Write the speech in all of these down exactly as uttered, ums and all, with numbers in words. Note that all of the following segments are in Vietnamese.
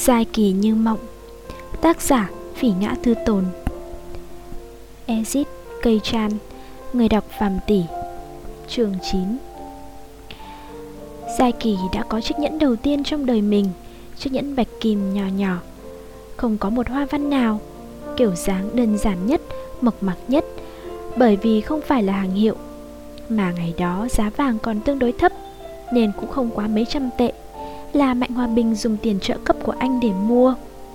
Dài kỳ như mộng. Tác giả Phỉ Ngã Thư Tồn. Exit Cây Chan. Người đọc Phàm Tỷ. Chương chín. Dài kỳ đã có chiếc nhẫn đầu tiên trong đời mình. Chiếc nhẫn bạch kim nhỏ nhỏ, không có một hoa văn nào, kiểu dáng đơn giản nhất, mộc mạc nhất. Bởi vì không phải là hàng hiệu, mà ngày đó giá vàng còn tương đối thấp, nên cũng không quá mấy trăm tệ. Là Mạnh Hòa Bình dùng tiền trợ cấp của anh để mua.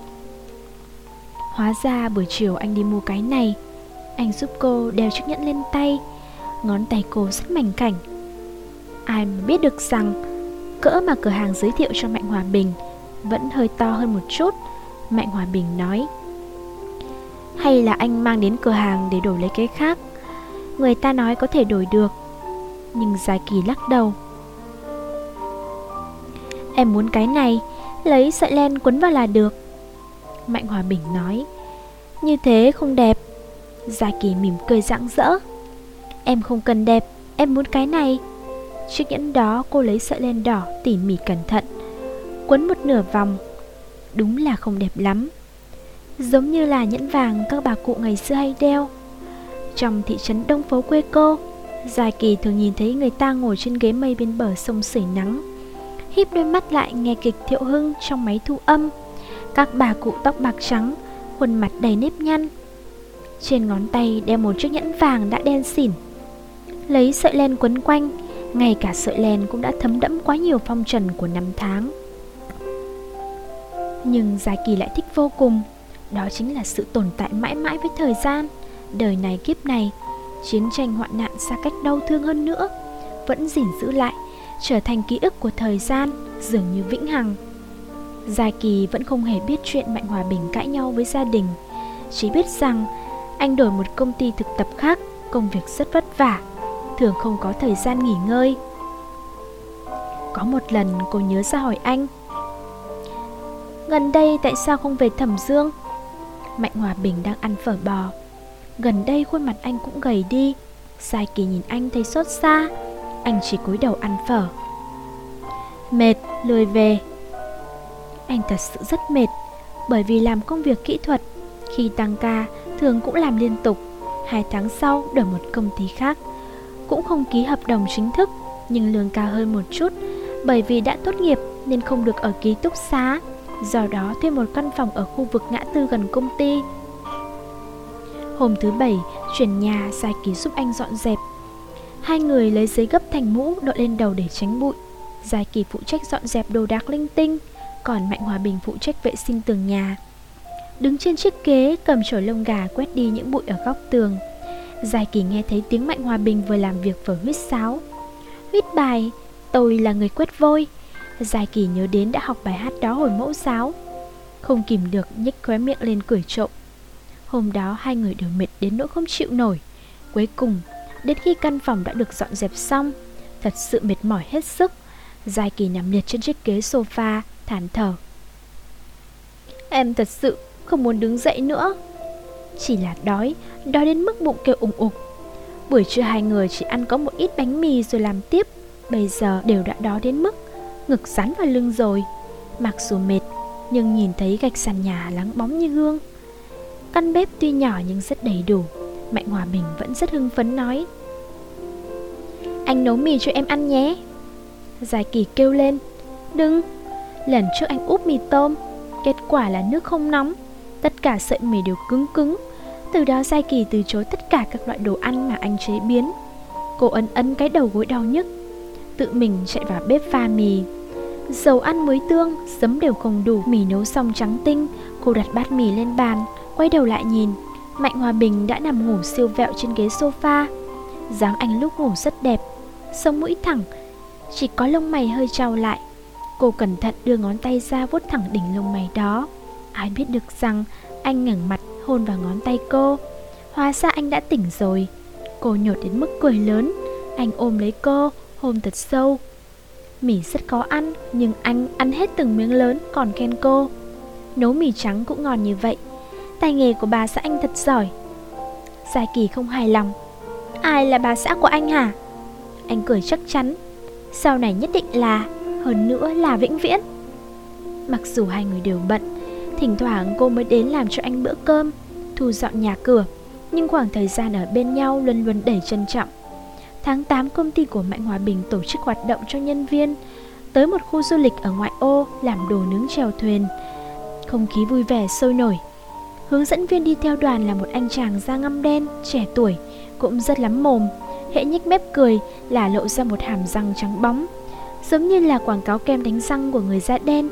Hóa ra buổi chiều anh đi mua cái này. Anh giúp cô đeo chiếc nhẫn lên tay. Ngón tay cô rất mảnh khảnh. Ai mà biết được rằng cỡ mà cửa hàng giới thiệu cho Mạnh Hòa Bình vẫn hơi to hơn một chút. Mạnh Hòa Bình nói: hay là anh mang đến cửa hàng để đổi lấy cái khác, người ta nói có thể đổi được. Nhưng Dài Kỳ lắc đầu: em muốn cái này, lấy sợi len quấn vào là được. Mạnh Hòa Bình nói: như thế không đẹp. Dài Kỳ mỉm cười rạng rỡ: em không cần đẹp, em muốn cái này. Chiếc nhẫn đó cô lấy sợi len đỏ tỉ mỉ cẩn thận, quấn một nửa vòng. Đúng là không đẹp lắm, giống như là nhẫn vàng các bà cụ ngày xưa hay đeo. Trong thị trấn Đông Phố quê cô, Dài Kỳ thường nhìn thấy người ta ngồi trên ghế mây bên bờ sông sưởi nắng, híp đôi mắt lại nghe kịch Thiệu Hưng trong máy thu âm. Các bà cụ tóc bạc trắng, khuôn mặt đầy nếp nhăn, trên ngón tay đeo một chiếc nhẫn vàng đã đen xỉn, lấy sợi len quấn quanh. Ngay cả sợi len cũng đã thấm đẫm quá nhiều phong trần của năm tháng. Nhưng Dài Kỳ lại thích vô cùng. Đó chính là sự tồn tại mãi mãi với thời gian. Đời này kiếp này, chiến tranh hoạn nạn xa cách đau thương hơn nữa, vẫn gìn giữ lại, trở thành ký ức của thời gian, dường như vĩnh hằng. Dài Kỳ vẫn không hề biết chuyện Mạnh Hòa Bình cãi nhau với gia đình. Chỉ biết rằng anh đổi một công ty thực tập khác, công việc rất vất vả, thường không có thời gian nghỉ ngơi. Có một lần cô nhớ ra hỏi anh: gần đây tại sao không về Thẩm Dương? Mạnh Hòa Bình đang ăn phở bò. Gần đây khuôn mặt anh cũng gầy đi. Dài Kỳ nhìn anh thấy xót xa. Anh chỉ cúi đầu ăn phở. Mệt, lười về. Anh thật sự rất mệt, bởi vì làm công việc kỹ thuật, khi tăng ca thường cũng làm liên tục. Hai tháng sau đổi một công ty khác, cũng không ký hợp đồng chính thức, nhưng lương cao hơn một chút. Bởi vì đã tốt nghiệp nên không được ở ký túc xá, do đó thuê một căn phòng ở khu vực ngã tư gần công ty. Hôm thứ bảy chuyển nhà, Dài Kỳ giúp anh dọn dẹp. Hai người lấy giấy gấp thành mũ đội lên đầu để tránh bụi. Dài Kỳ phụ trách dọn dẹp đồ đạc linh tinh, còn Mạnh Hòa Bình phụ trách vệ sinh tường nhà. Đứng trên chiếc ghế cầm chổi lông gà quét đi những bụi ở góc tường. Dài Kỳ nghe thấy tiếng Mạnh Hòa Bình vừa làm việc vừa huýt sáo. Huýt bài "Tôi là người quét vôi". Dài Kỳ nhớ đến đã học bài hát đó hồi mẫu giáo, không kìm được nhếch khóe miệng lên cười trộm. Hôm đó hai người đều mệt đến nỗi không chịu nổi. Cuối cùng, đến khi căn phòng đã được dọn dẹp xong, thật sự mệt mỏi hết sức, Dài Kỳ nằm liệt trên chiếc ghế sofa, thản thở: em thật sự không muốn đứng dậy nữa. Chỉ là đói, đói đến mức bụng kêu ủng ục. Buổi trưa hai người chỉ ăn có một ít bánh mì rồi làm tiếp. Bây giờ đều đã đói đến mức ngực dán vào lưng rồi. Mặc dù mệt, nhưng nhìn thấy gạch sàn nhà lắng bóng như gương. Căn bếp tuy nhỏ nhưng rất đầy đủ. Mạnh Hòa Bình vẫn rất hưng phấn nói: anh nấu mì cho em ăn nhé. Dài Kỳ kêu lên: đừng. Lần trước anh úp mì tôm, kết quả là nước không nóng, tất cả sợi mì đều cứng cứng. Từ đó Dài Kỳ từ chối tất cả các loại đồ ăn mà anh chế biến. Cô ấn ấn cái đầu gối đau nhức, tự mình chạy vào bếp pha mì. Dầu ăn muối tương, giấm đều không đủ. Mì nấu xong trắng tinh. Cô đặt bát mì lên bàn, quay đầu lại nhìn. Mạnh Hòa Bình đã nằm ngủ siêu vẹo trên ghế sofa. Dáng anh lúc ngủ rất đẹp, sống mũi thẳng, chỉ có lông mày hơi trao lại. Cô cẩn thận đưa ngón tay ra vuốt thẳng đỉnh lông mày đó. Ai biết được rằng anh ngẩng mặt hôn vào ngón tay cô. Hóa ra anh đã tỉnh rồi. Cô nhột đến mức cười lớn. Anh ôm lấy cô, hôn thật sâu. Mì rất khó ăn, nhưng anh ăn hết từng miếng lớn còn khen cô. Nấu mì trắng cũng ngon như vậy, tay nghề của bà xã anh thật giỏi. Dài Kỳ không hài lòng: ai là bà xã của anh hả? Anh cười chắc chắn: sau này nhất định là, hơn nữa là vĩnh viễn. Mặc dù hai người đều bận, thỉnh thoảng cô mới đến làm cho anh bữa cơm, thu dọn nhà cửa, nhưng khoảng thời gian ở bên nhau luôn luôn đầy trân trọng. Tháng tám, công ty của Mạnh Hòa Bình tổ chức hoạt động cho nhân viên, tới một khu du lịch ở ngoại ô làm đồ nướng chèo thuyền. Không khí vui vẻ sôi nổi. Hướng dẫn viên đi theo đoàn là một anh chàng da ngăm đen, trẻ tuổi, cũng rất lắm mồm. Hễ nhếch mép cười là lộ ra một hàm răng trắng bóng, giống như là quảng cáo kem đánh răng của người da đen.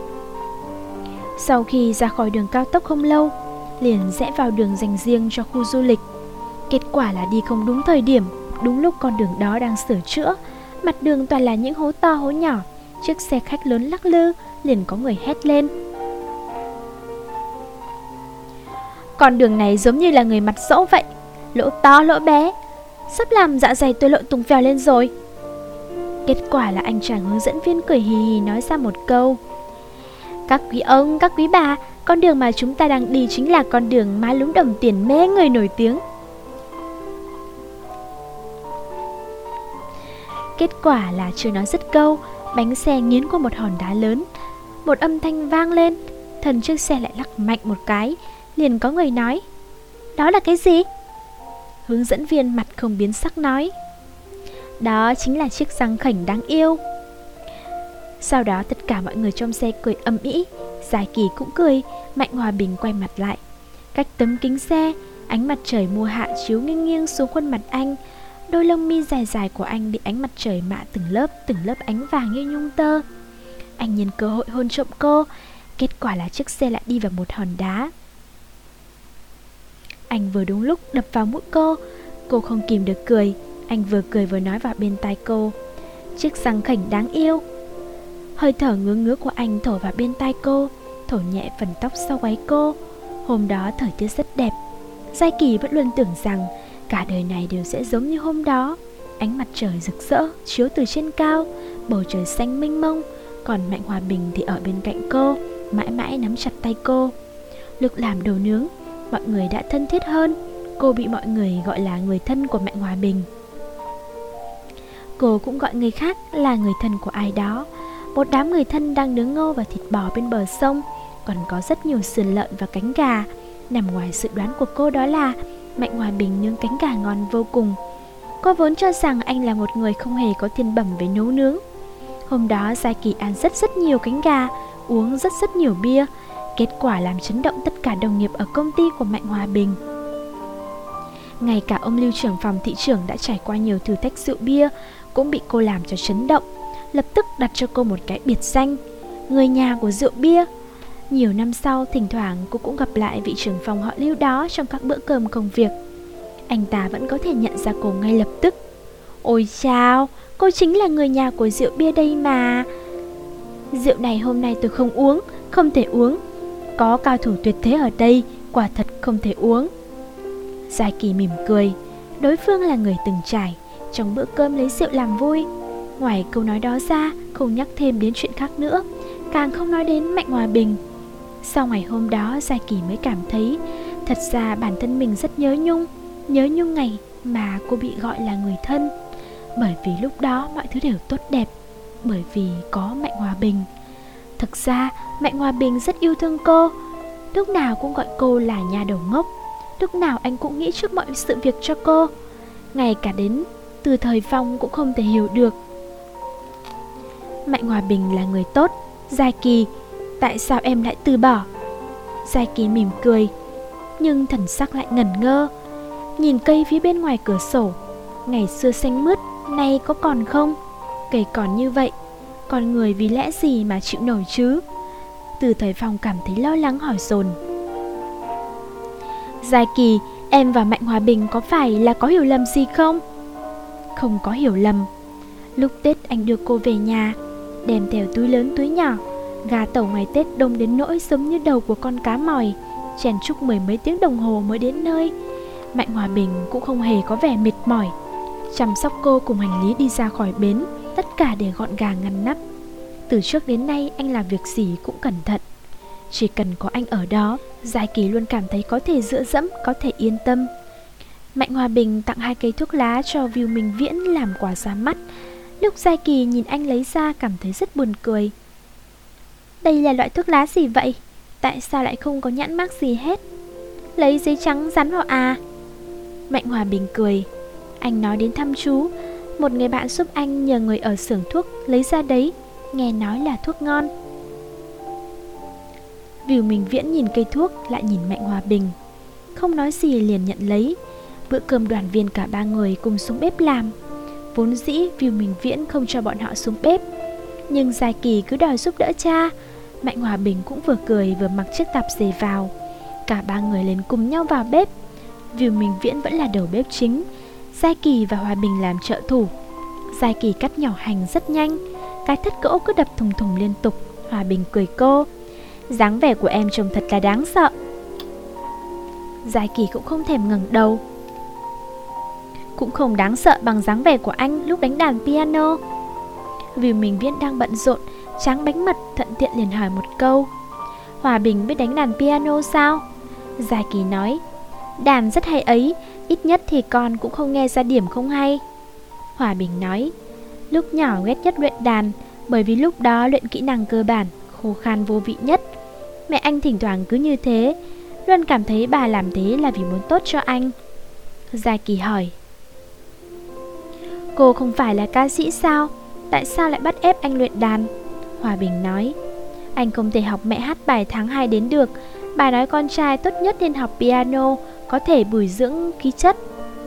Sau khi ra khỏi đường cao tốc không lâu, liền rẽ vào đường dành riêng cho khu du lịch. Kết quả là đi không đúng thời điểm, đúng lúc con đường đó đang sửa chữa. Mặt đường toàn là những hố to hố nhỏ. Chiếc xe khách lớn lắc lư, liền có người hét lên: "Con đường này giống như là người mặt dỗ vậy, lỗ to lỗ bé, sắp làm dạ dày tôi lộn tung phèo lên rồi." Kết quả là anh chàng hướng dẫn viên cười hì hì nói ra một câu: "Các quý ông, các quý bà, con đường mà chúng ta đang đi chính là con đường má lúm đồng tiền mê người nổi tiếng." Kết quả là chưa nói dứt câu, bánh xe nghiến qua một hòn đá lớn. Một âm thanh vang lên, thân chiếc xe lại lắc mạnh một cái. Liền có người nói: "Đó là cái gì?" Hướng dẫn viên mặt không biến sắc nói: "Đó chính là chiếc răng khểnh đáng yêu." Sau đó tất cả mọi người trong xe cười ầm ĩ. Giải Kỳ cũng cười. Mạnh Hòa Bình quay mặt lại. Cách tấm kính xe, ánh mặt trời mùa hạ chiếu nghiêng nghiêng xuống khuôn mặt anh. Đôi lông mi dài dài của anh bị ánh mặt trời mạ từng lớp từng lớp ánh vàng như nhung tơ. Anh nhân cơ hội hôn trộm cô. Kết quả là chiếc xe lại đi vào một hòn đá. Anh vừa đúng lúc đập vào mũi cô. Cô không kìm được cười. Anh vừa cười vừa nói vào bên tai cô: "Chiếc răng khểnh đáng yêu." Hơi thở ngứa ngứa của anh thổi vào bên tai cô, thổi nhẹ phần tóc sau gáy cô. Hôm đó thời tiết rất đẹp. Giai Kỳ vẫn luôn tưởng rằng cả đời này đều sẽ giống như hôm đó. Ánh mặt trời rực rỡ chiếu từ trên cao, bầu trời xanh mênh mông. Còn Mạnh Hòa Bình thì ở bên cạnh cô, mãi mãi nắm chặt tay cô. Lúc làm đồ nướng, mọi người đã thân thiết hơn. Cô bị mọi người gọi là người thân của Mạnh Hòa Bình. Cô cũng gọi người khác là người thân của ai đó. Một đám người thân đang nướng ngô và thịt bò bên bờ sông. Còn có rất nhiều sườn lợn và cánh gà. Nằm ngoài dự đoán của cô đó là Mạnh Hòa Bình nướng cánh gà ngon vô cùng. Cô vốn cho rằng anh là một người không hề có thiên bẩm về nấu nướng. Hôm đó Giai Kỳ ăn rất rất nhiều cánh gà, uống rất rất nhiều bia. Kết quả làm chấn động tất cả đồng nghiệp ở công ty của Mạnh Hòa Bình. Ngay cả ông Lưu trưởng phòng thị trưởng đã trải qua nhiều thử thách rượu bia cũng bị cô làm cho chấn động. Lập tức đặt cho cô một cái biệt danh: người nhà của rượu bia. Nhiều năm sau, thỉnh thoảng cô cũng gặp lại vị trưởng phòng họ Lưu đó trong các bữa cơm công việc. Anh ta vẫn có thể nhận ra cô ngay lập tức. "Ôi chao, cô chính là người nhà của rượu bia đây mà. Rượu này hôm nay tôi không uống, không thể uống. Có cao thủ tuyệt thế ở đây, quả thật không thể uống." Giai Kỳ mỉm cười. Đối phương là người từng trải, trong bữa cơm lấy rượu làm vui. Ngoài câu nói đó ra, không nhắc thêm đến chuyện khác nữa, càng không nói đến Mạnh Hòa Bình. Sau ngày hôm đó, Giai Kỳ mới cảm thấy thật ra bản thân mình rất nhớ Nhung. Nhớ Nhung ngày mà cô bị gọi là người thân. Bởi vì lúc đó mọi thứ đều tốt đẹp, bởi vì có Mạnh Hòa Bình. Thực ra Mạnh Hòa Bình rất yêu thương cô. Lúc nào cũng gọi cô là nhà đầu ngốc. Lúc nào anh cũng nghĩ trước mọi sự việc cho cô. Ngay cả đến Từ Thời Phong cũng không thể hiểu được. Mạnh Hòa Bình là người tốt. Giai Kỳ, tại sao em lại từ bỏ? Giai Kỳ mỉm cười, nhưng thần sắc lại ngẩn ngơ. Nhìn cây phía bên ngoài cửa sổ. Ngày xưa xanh mướt, nay có còn không? Cây còn như vậy, con người vì lẽ gì mà chịu nổi chứ? Từ Thời Phong cảm thấy lo lắng hỏi dồn: "Giai Kỳ, em và Mạnh Hòa Bình có phải là có hiểu lầm gì không?" "Không có hiểu lầm. Lúc Tết anh đưa cô về nhà, đem theo túi lớn túi nhỏ. Gà tẩu ngày Tết đông đến nỗi giống như đầu của con cá mòi, chèn chúc mười mấy tiếng đồng hồ mới đến nơi. Mạnh Hòa Bình cũng không hề có vẻ mệt mỏi, chăm sóc cô cùng hành lý đi ra khỏi bến, tất cả để gọn gàng ngăn nắp. Từ trước đến nay anh làm việc gì cũng cẩn thận. Chỉ cần có anh ở đó, Giai Kỳ luôn cảm thấy có thể dựa dẫm, có thể yên tâm." Mạnh Hòa Bình tặng hai cây thuốc lá cho Viu Minh Viễn làm quà ra mắt. Lúc Giai Kỳ nhìn anh lấy ra cảm thấy rất buồn cười. Đây là loại thuốc lá gì vậy? Tại sao lại không có nhãn mác gì hết? Lấy giấy trắng dán vào à? Mạnh Hòa Bình cười. Anh nói đến thăm chú. Một người bạn giúp anh nhờ người ở xưởng thuốc lấy ra đấy. Nghe nói là thuốc ngon. Vưu Minh Viễn nhìn cây thuốc, lại nhìn Mạnh Hòa Bình, không nói gì liền nhận lấy. Bữa cơm đoàn viên cả ba người cùng xuống bếp làm. Vốn dĩ Vưu Minh Viễn không cho bọn họ xuống bếp, nhưng Giai Kỳ cứ đòi giúp đỡ cha. Mạnh Hòa Bình cũng vừa cười vừa mặc chiếc tạp dề vào. Cả ba người lên cùng nhau vào bếp. Vưu Minh Viễn vẫn là đầu bếp chính, Giai Kỳ và Hòa Bình làm trợ thủ. Giai Kỳ cắt nhỏ hành rất nhanh, cái thất gỗ cứ đập thùng thùng liên tục. Hòa Bình cười cô. Dáng vẻ của em trông thật là đáng sợ. Giai Kỳ cũng không thèm ngẩng đầu. Cũng không đáng sợ bằng dáng vẻ của anh lúc đánh đàn piano. Vưu Minh Viễn đang bận rộn tráng bánh mật, thuận tiện liền hỏi một câu. Hòa Bình biết đánh đàn piano sao? Giai Kỳ nói, đàn rất hay ấy, ít nhất thì con cũng không nghe ra điểm không hay. Hòa Bình nói, lúc nhỏ ghét nhất luyện đàn, bởi vì lúc đó luyện kỹ năng cơ bản, khô khan vô vị nhất. Mẹ anh thỉnh thoảng cứ như thế, luôn cảm thấy bà làm thế là vì muốn tốt cho anh. Giai Kỳ hỏi, cô không phải là ca sĩ sao? Tại sao lại bắt ép anh luyện đàn? Hòa Bình nói, anh không thể học mẹ hát bài tháng hai đến được. Bà nói con trai tốt nhất nên học piano, có thể bồi dưỡng khí chất.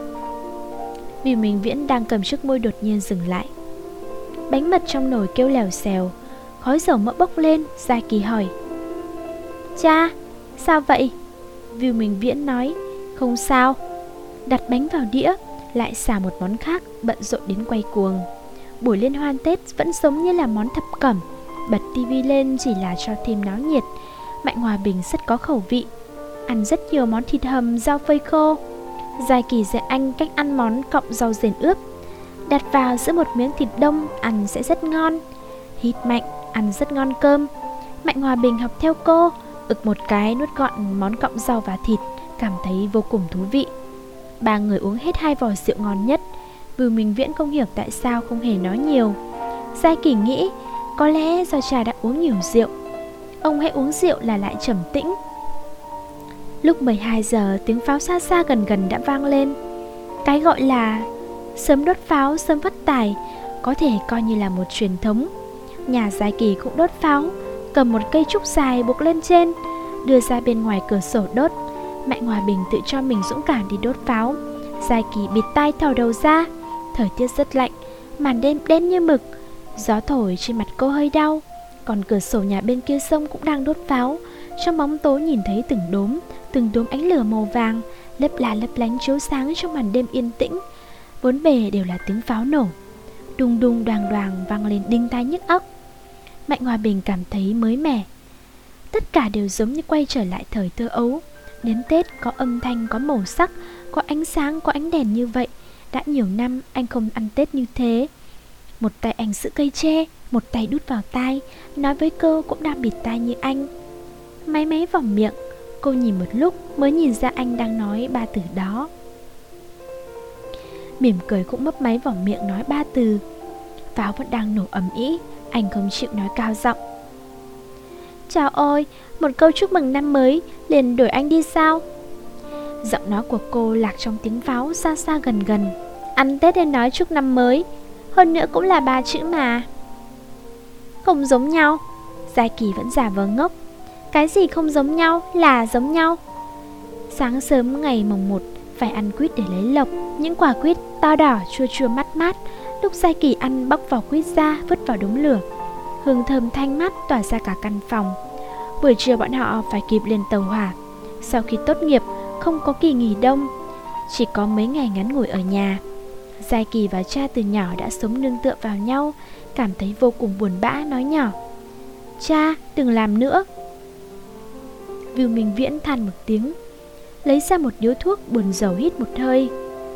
Vưu Minh Viễn đang cầm chiếc môi đột nhiên dừng lại. Bánh mật trong nồi kêu lèo xèo, khói dầu mỡ bốc lên. Giai Kỳ hỏi, cha, sao vậy? Vưu Minh Viễn nói, không sao. Đặt bánh vào đĩa, lại xào một món khác, bận rộn đến quay cuồng. Buổi liên hoan Tết vẫn giống như là món thập cẩm, bật tivi lên chỉ là cho thêm náo nhiệt. Mạnh Hòa Bình rất có khẩu vị, ăn rất nhiều món thịt hầm, rau phơi khô. Giai Kỳ dạy anh cách ăn món cọng rau dền ướp, đặt vào giữa một miếng thịt đông, ăn sẽ rất ngon. Hít mạnh, ăn rất ngon cơm. Mạnh Hòa Bình học theo cô, ực một cái nuốt gọn món cọng rau và thịt, cảm thấy vô cùng thú vị. Ba người uống hết hai vò rượu ngon nhất. Vưu Minh Viễn không hiểu tại sao không hề nói nhiều. Giai Kỳ nghĩ có lẽ do cha đã uống nhiều rượu. Ông hãy uống rượu là lại trầm tĩnh. Lúc mười hai giờ, tiếng pháo xa xa gần gần đã vang lên. Cái gọi là sớm đốt pháo, sớm phát tài, có thể coi như là một truyền thống. Nhà Giai Kỳ cũng đốt pháo, cầm một cây trúc dài buộc lên trên, đưa ra bên ngoài cửa sổ đốt. Mạnh Hòa Bình tự cho mình dũng cảm đi đốt pháo. Giai Kỳ bịt tai thò đầu ra. Thời tiết rất lạnh, màn đêm đen như mực, gió thổi trên mặt cô hơi đau. Còn cửa sổ nhà bên kia sông cũng đang đốt pháo. Trong bóng tối nhìn thấy từng đốm, từng đốm ánh lửa màu vàng lấp lá lấp lánh chiếu sáng trong màn đêm yên tĩnh. Bốn bề đều là tiếng pháo nổ, đùng đùng đoàng đoàng vang lên đinh tai nhức óc. Mạnh Hòa Bình cảm thấy mới mẻ. Tất cả đều giống như quay trở lại thời thơ ấu. Đến Tết có âm thanh, có màu sắc, có ánh sáng, có ánh đèn như vậy. Đã nhiều năm anh không ăn Tết như thế. Một tay anh giữ cây tre, một tay đút vào tai, nói với cô cũng đang bịt tai như anh. Máy máy vào miệng. Cô nhìn một lúc mới nhìn ra anh đang nói ba từ đó. Mỉm cười cũng mấp máy vào miệng nói ba từ. Pháo vẫn đang nổ ầm ĩ. Anh không chịu nói cao giọng. Chào ôi, một câu chúc mừng năm mới liền đuổi anh đi sao? Giọng nói của cô lạc trong tiếng pháo xa xa gần gần. Ăn Tết nên nói chúc năm mới, hơn nữa cũng là ba chữ mà. Không giống nhau. Giai Kỳ vẫn giả vờ ngốc. Cái gì không giống nhau là giống nhau. Sáng sớm ngày mồng một phải ăn quýt để lấy lộc. Những quả quýt to đỏ chua chua mát mát. Lúc Giai Kỳ ăn bóc vỏ quýt ra, vứt vào đống lửa. Hương thơm thanh mát tỏa ra cả căn phòng. Buổi trưa bọn họ phải kịp lên tàu hỏa. Sau khi tốt nghiệp không có kỳ nghỉ đông, chỉ có mấy ngày ngắn ngủi ở nhà. Giai Kỳ và cha từ nhỏ đã sống nương tựa vào nhau, cảm thấy vô cùng buồn bã, nói nhỏ: Cha, đừng làm nữa. Vưu Minh Viễn than một tiếng, lấy ra một điếu thuốc, buồn rầu hít một hơi.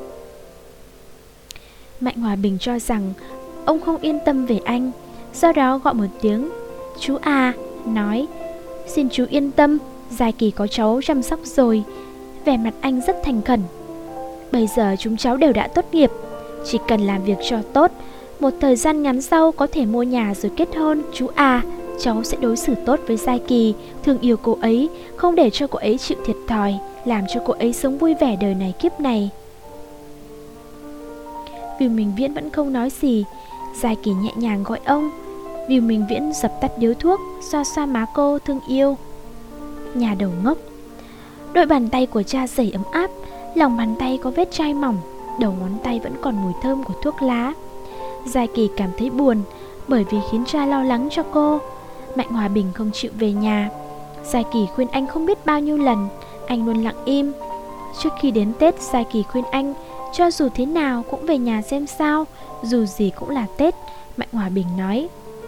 Mạnh Hòa Bình cho rằng ông không yên tâm về anh, do đó gọi một tiếng: Chú à, nói: Xin chú yên tâm, Giai Kỳ có cháu chăm sóc rồi. Vẻ mặt anh rất thành khẩn. Bây giờ chúng cháu đều đã tốt nghiệp, chỉ cần làm việc cho tốt, một thời gian ngắn sau có thể mua nhà rồi kết hôn. Chú à, Cháu sẽ đối xử tốt với Giai Kỳ, thương yêu cô ấy, không để cho cô ấy chịu thiệt thòi, làm cho cô ấy sống vui vẻ đời này kiếp này. Vì Minh Viễn vẫn không nói gì. Giai Kỳ nhẹ nhàng gọi ông. Vì Minh Viễn dập tắt điếu thuốc, xoa xoa má cô thương yêu. Nhà đầu ngốc. Đôi bàn tay của cha dày ấm áp, lòng bàn tay có vết chai mỏng, đầu ngón tay vẫn còn mùi thơm của thuốc lá. Giai Kỳ cảm thấy buồn, bởi vì khiến cha lo lắng cho cô. Mạnh Hòa Bình không chịu về nhà. Giai Kỳ khuyên anh không biết bao nhiêu lần, anh luôn lặng im. Trước khi đến Tết, Giai Kỳ khuyên anh cho dù thế nào cũng về nhà xem sao, dù gì cũng là Tết. Mạnh Hòa Bình nói: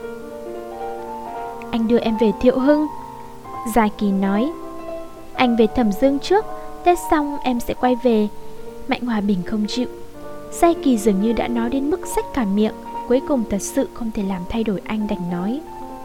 Anh đưa em về Thiệu Hưng. Giai Kỳ nói: Anh về Thẩm Dương trước, Tết xong em sẽ quay về. Mạnh Hòa Bình không chịu. Giai Kỳ dường như đã nói đến mức xách cả miệng, cuối cùng thật sự không thể làm thay đổi anh, đành nói: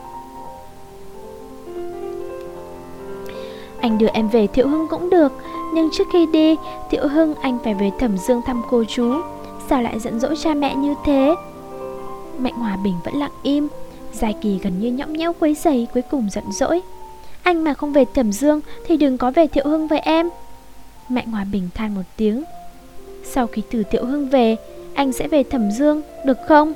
Anh đưa em về Thiệu Hưng cũng được, nhưng trước khi đi Thiệu Hưng anh phải về Thẩm Dương thăm cô chú. Sao lại giận dỗi cha mẹ như thế? Mạnh Hòa Bình vẫn lặng im. Giai Kỳ gần như nhõng nhẽo quấy rầy, cuối cùng giận dỗi: Anh mà không về Thẩm Dương thì đừng có về Thiệu Hưng với em. Mạnh Hòa Bình than một tiếng: Sau khi từ Thiệu Hưng về, anh sẽ về Thẩm Dương, được không?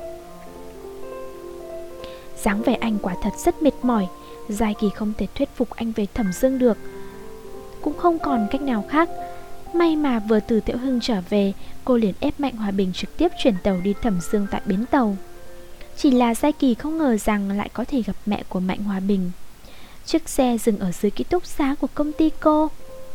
Dáng vẻ anh quả thật rất mệt mỏi. Giai Kỳ không thể thuyết phục anh về Thẩm Dương được, cũng không còn cách nào khác. May mà vừa từ Thiệu Hưng trở về, cô liền ép Mạnh Hòa Bình trực tiếp chuyển tàu đi Thẩm Dương tại bến tàu. Chỉ là Giai Kỳ không ngờ rằng lại có thể gặp mẹ của Mạnh Hòa Bình. Chiếc xe dừng ở dưới ký túc xá của công ty cô.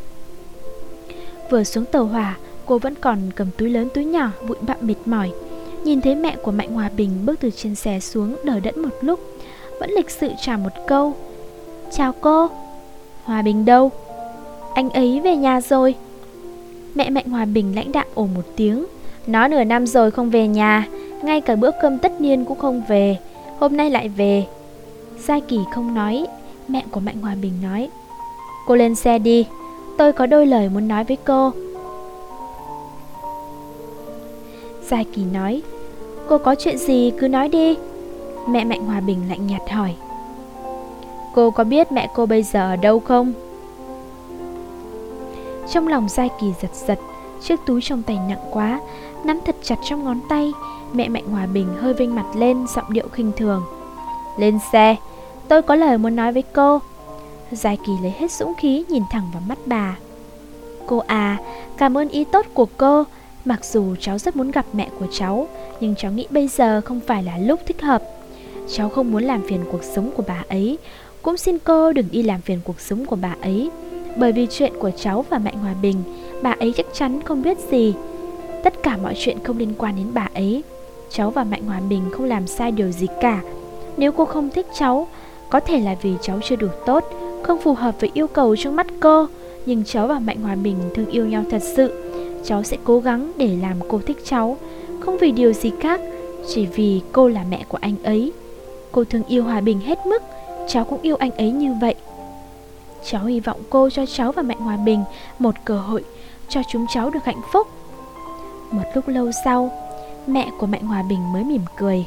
Vừa xuống tàu hỏa, cô vẫn còn cầm túi lớn túi nhỏ, bụi bặm mệt mỏi. Nhìn thấy mẹ của Mạnh Hòa Bình bước từ trên xe xuống, đờ đẫn một lúc, vẫn lịch sự chào một câu: Chào cô. Hòa Bình đâu? Anh ấy về nhà rồi. Mẹ Mạnh Hòa Bình lãnh đạm ồ một tiếng: Nó nửa năm rồi không về nhà, ngay cả bữa cơm tất niên cũng không về, hôm nay lại về. Giai Kỳ không nói. Mẹ của Mạnh Hòa Bình nói: Cô lên xe đi, tôi có đôi lời muốn nói với cô. Giai Kỳ nói: Cô có chuyện gì cứ nói đi. Mẹ Mạnh Hòa Bình lạnh nhạt hỏi: Cô có biết mẹ cô bây giờ ở đâu không? Trong lòng Giai Kỳ giật giật. Chiếc túi trong tay nặng quá, nắm thật chặt trong ngón tay. Mẹ Mạnh Hòa Bình hơi vênh mặt lên, giọng điệu khinh thường: Lên xe, tôi có lời muốn nói với cô. Giai Kỳ lấy hết dũng khí nhìn thẳng vào mắt bà. Cô à, cảm ơn ý tốt của cô. Mặc dù cháu rất muốn gặp mẹ của cháu, nhưng cháu nghĩ bây giờ không phải là lúc thích hợp. Cháu không muốn làm phiền cuộc sống của bà ấy. Cũng xin cô đừng đi làm phiền cuộc sống của bà ấy. Bởi vì chuyện của cháu và Mạnh Hòa Bình, bà ấy chắc chắn không biết gì. Tất cả mọi chuyện không liên quan đến bà ấy. Cháu và Mạnh Hòa Bình không làm sai điều gì cả. Nếu cô không thích cháu, có thể là vì cháu chưa đủ tốt, không phù hợp với yêu cầu trong mắt cô. Nhưng cháu và Mạnh Hòa Bình thương yêu nhau thật sự. Cháu sẽ cố gắng để làm cô thích cháu, không vì điều gì khác, chỉ vì cô là mẹ của anh ấy. Cô thương yêu Hòa Bình hết mức, cháu cũng yêu anh ấy như vậy. Cháu hy vọng cô cho cháu và Mạnh Hòa Bình một cơ hội, cho chúng cháu được hạnh phúc. Một lúc lâu sau, mẹ của Mạnh Hòa Bình mới mỉm cười: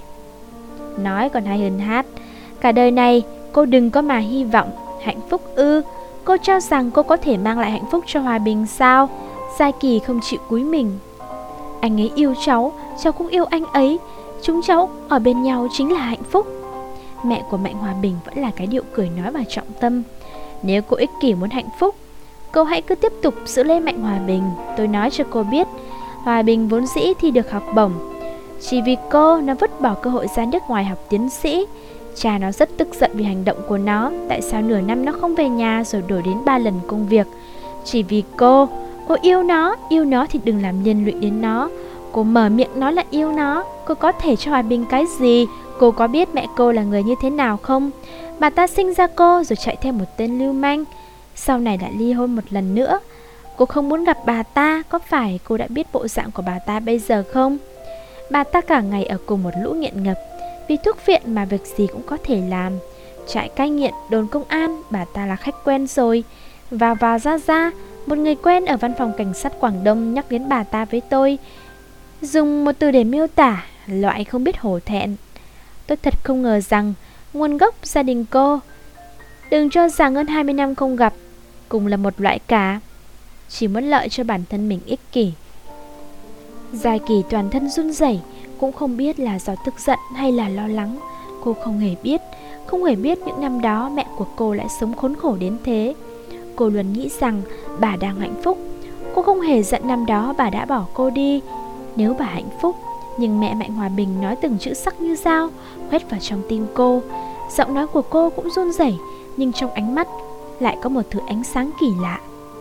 Nói còn hay hơn hát. Cả đời này cô đừng có mà hy vọng hạnh phúc ư? Cô cho rằng cô có thể mang lại hạnh phúc cho Hòa Bình sao? Giai Kỳ không chịu cúi mình: Anh ấy yêu cháu, cháu cũng yêu anh ấy. Chúng cháu ở bên nhau chính là hạnh phúc. Mẹ của Mạnh Hòa Bình vẫn là cái điệu cười nói vào trọng tâm: Nếu cô ích kỷ muốn hạnh phúc, cô hãy cứ tiếp tục giữ lấy Mạnh Hòa Bình. Tôi nói cho cô biết, Hòa Bình vốn dĩ thì được học bổng. Chỉ vì cô, nó vứt bỏ cơ hội ra nước ngoài học tiến sĩ. Cha nó rất tức giận vì hành động của nó. Tại sao nửa năm nó không về nhà rồi đổi đến ba lần công việc? Chỉ vì cô, cô yêu nó. Yêu nó thì đừng làm liên lụy đến nó. Cô mở miệng nói là yêu nó, cô có thể cho Hòa Bình cái gì? Cô có biết mẹ cô là người như thế nào không? Bà ta sinh ra cô rồi chạy theo một tên lưu manh, sau này lại ly hôn một lần nữa. Cô không muốn gặp bà ta, có phải cô đã biết bộ dạng của bà ta bây giờ không? Bà ta cả ngày ở cùng một lũ nghiện ngập. Vì thuốc viện mà việc gì cũng có thể làm. Trại cai nghiện, đồn công an, bà ta là khách quen rồi. Vào vào ra ra, một người quen ở văn phòng cảnh sát Quảng Đông nhắc đến bà ta với tôi, dùng một từ để miêu tả: loại không biết hổ thẹn. Tôi thật không ngờ rằng Nguồn gốc gia đình cô. Đừng cho rằng hơn hai mươi năm không gặp, cùng là một loại cá, chỉ muốn lợi cho bản thân mình ích kỷ. Giai Kỳ toàn thân run rẩy, cũng không biết là do tức giận hay là lo lắng. Cô không hề biết, không hề biết những năm đó mẹ của cô lại sống khốn khổ đến thế. Cô luôn nghĩ rằng bà đang hạnh phúc. Cô không hề giận năm đó bà đã bỏ cô đi. Nếu bà hạnh phúc, nhưng mẹ Mạnh Hòa Bình nói từng chữ sắc như dao, khoét vào trong tim cô. Giọng nói của cô cũng run rẩy, nhưng trong ánh mắt lại có một thứ ánh sáng kỳ lạ.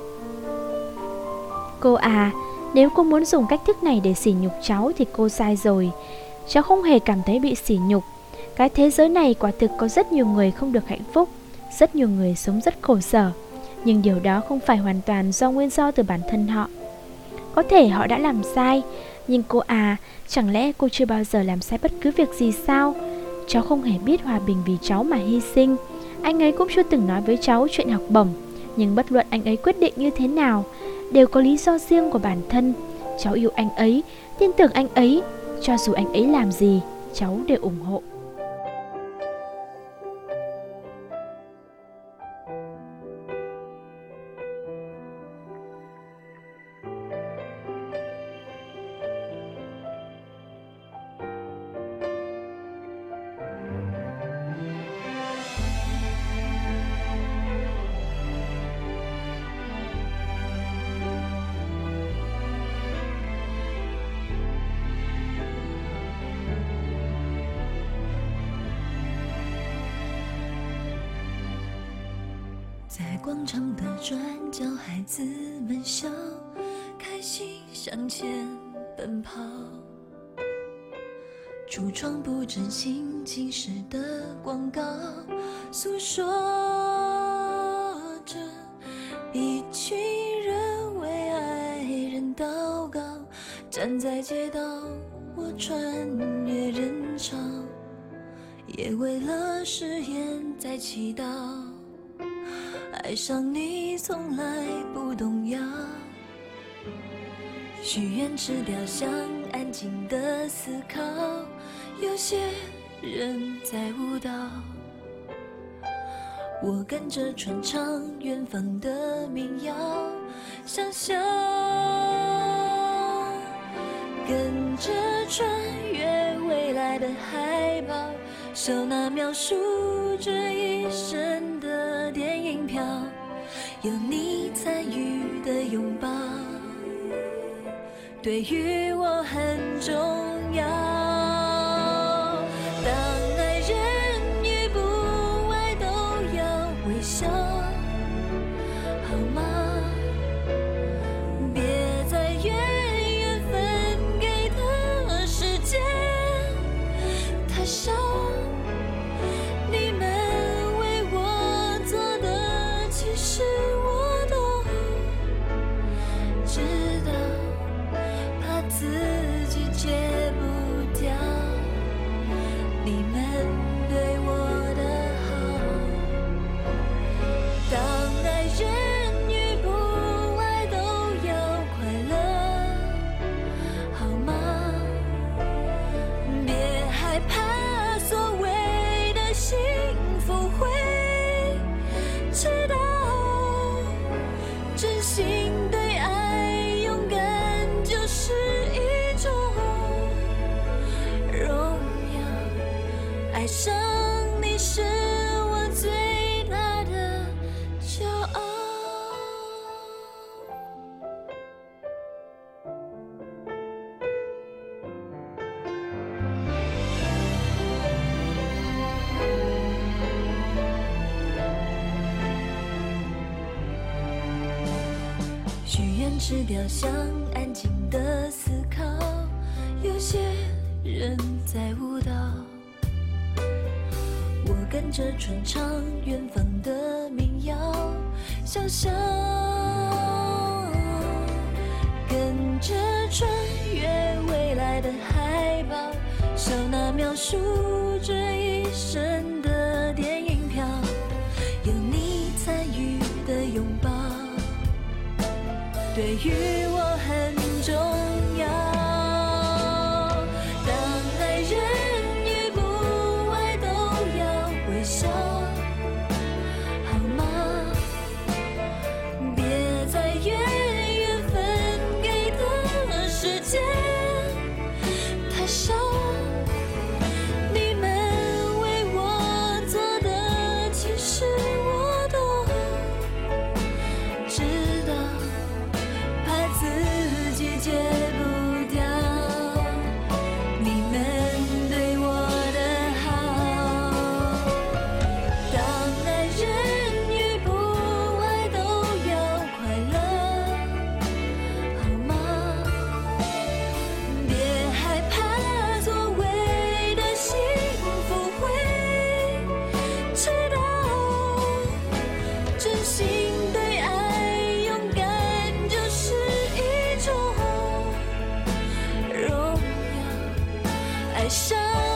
Cô à, nếu cô muốn dùng cách thức này để sỉ nhục cháu thì cô sai rồi. Cháu không hề cảm thấy bị sỉ nhục. Cái thế giới này quả thực có rất nhiều người không được hạnh phúc, rất nhiều người sống rất khổ sở. Nhưng điều đó không phải hoàn toàn do nguyên do từ bản thân họ. Có thể họ đã làm sai, nhưng cô à, chẳng lẽ cô chưa bao giờ làm sai bất cứ việc gì sao? Cháu không hề biết Hòa Bình vì cháu mà hy sinh. Anh ấy cũng chưa từng nói với cháu chuyện học bổng. Nhưng bất luận anh ấy quyết định như thế nào, đều có lý do riêng của bản thân. Cháu yêu anh ấy, tin tưởng anh ấy. Cho dù anh ấy làm gì, cháu đều ủng hộ. 在广场的转角，孩子们笑，开心向前奔跑。橱窗布置新奇时的广告，诉说着一群人为爱人祷告。站在街道，我穿越人潮，也为了誓言在祈祷。爱上你从来不动摇，许愿池雕像，安静的思考。有些人在舞蹈，我跟着传唱远方的民谣，想象跟着穿越未来的海报，手拿描述这一生的电影票，有你参与的拥抱，对于我很重要。当爱人与不爱都要微笑，好吗？别再远远分给的时间太少。爱上你是我最大的骄傲。许愿池雕像，安静的思考。有些人在舞蹈，我跟着传唱远方的民谣，想象跟着穿越未来的海报，手拿描述这一生的电影票，有你参与的拥抱，对于我很重要。当爱人与不爱都要山。